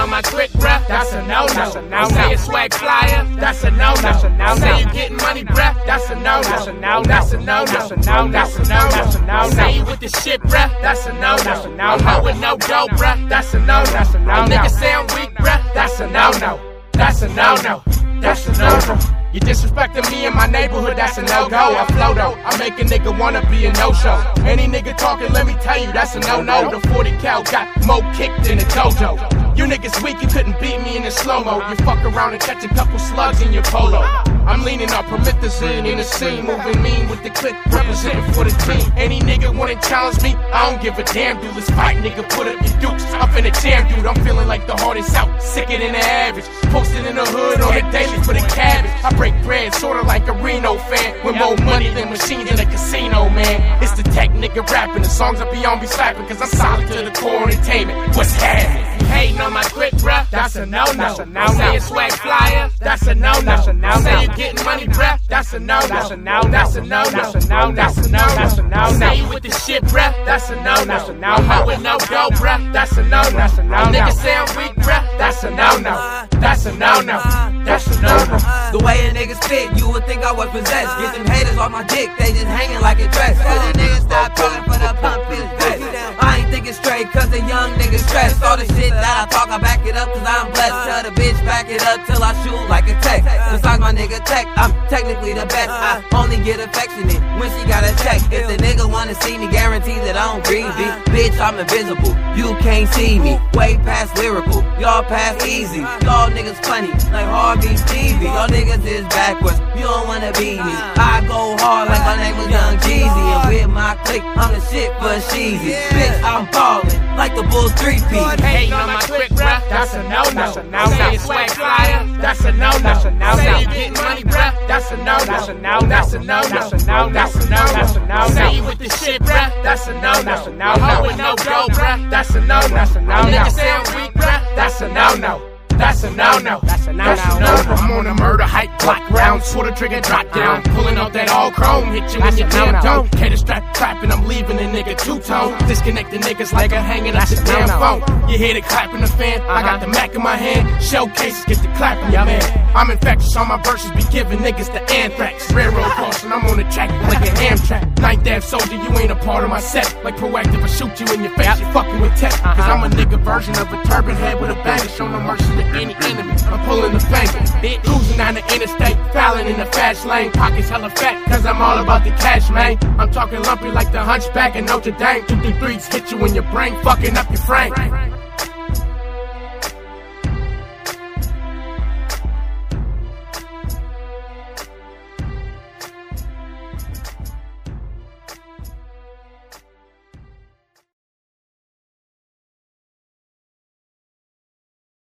on my click, bruh, that's a no-no. Say you swag flyer, that's a no-no. Say you getting money, bruh, that's a no-no. That's a no-no. That's a no-no. Say you with the shit, bruh, that's a no-no. I'm out with no dough, bruh, that's a no-no. Niggas say I'm weak, bruh, that's a no-no. That's a no-no. That's a no-no. You disrespecting me in my neighborhood, that's a no-go. I flow though, I make a nigga wanna be a no-show. Any nigga talking, let me tell you, that's a no-no. The 40 cal got more kicked than a dojo. You niggas weak, you couldn't beat me in the slow-mo. You fuck around and catch a couple slugs in your polo. I'm leaning on promethazine in the scene, moving mean with the clip, representing for the team. Any nigga wanna challenge me, I don't give a damn, dude. Let's fight, nigga, put up your dukes. I'm finna jam, dude. I'm feeling like the hardest out, sicker than the average. Posted in the hood on the daily for the cabbage. I break bread, sorta like a Reno fan, with more money than machines in a casino, man. It's the tech nigga rapping, the songs I be on be slapping, cause I'm solid to the core entertainment. What's happening? You hating on my clip, bruh, that's a no-no. Say you swag flyer, that's a no-no. Say you getting money, bruh, that's a no-no. That's a no-no. That's a no-no. That's a no-no. Say you with the shit, bruh, that's a no-no. I'm out with no dough, bruh, that's a no-no. Niggas say I'm weak, bruh, that's a no-no. That's a no-no. That's a no-no. The way a nigga spit, you would think I was possessed. Get them haters off my dick, they just hanging like a dress. Tell the niggas stop calling for the pump his vest. I ain't thinking straight, cause the young niggas stressed. All the shit that I talk, I back it up cause I'm blessed. Tell the bitch back it up till I shoot like a tech. Besides my nigga tech, I'm technically the best. I only get affectionate when she got a check. If the nigga wanna see me, guarantee that I don't breathe. Bitch, I'm invisible, you can't see me. Way past lyrical, y'all past easy. Y'all niggas funny, like Harvey Stevie. Y'all niggas is backwards, you don't wanna be me. I go hard like my name was Young Jeezy. And with my clique, I'm the shit for Sheezy. Bitch, I'm ballin' like the Bulls 3-peat. Hating on my click, bruh, that's a no-no. Say you swag flyer, that's a no-no. Say you getting money, bruh, that's a no-no. That's a no-no. That's a no-no. Say you with the shit, bruh, that's a no-no. I'm out with no dough, bruh, that's a no-no. Niggas say I'm weak, bruh, that's a no-no. That's a no-no. That's a no-no. I'm on a murder hype block round, sorta trigger drop down. Pulling out that all chrome, hit you in your damn dome. Cater strap clapping, I'm leaving a nigga two-tone. Disconnect the niggas like I'm hanging out your damn phone. You hear the clapping the fan, I got the Mac in my hand. Showcases, get the clapping, your man. I'm infectious, all my verses be giving niggas the anthrax. Railroad crossing, I'm on the track like an Amtrak. Ninth Ave soldier, you ain't a part of my set. Like proactive, I shoot you in your face, you fucking with tech. Cause I'm a nigga version of a turban head with a banger. Show no mercy to any enemy, I'm pulling the finger. Bitch, cruising down the interstate, fouling in the fast lane. Pockets hella fat, cause I'm all about the cash, man. I'm talking lumpy like the hunchback in Notre Dame. 2 3 3s hit you in your brain, fucking up your frame.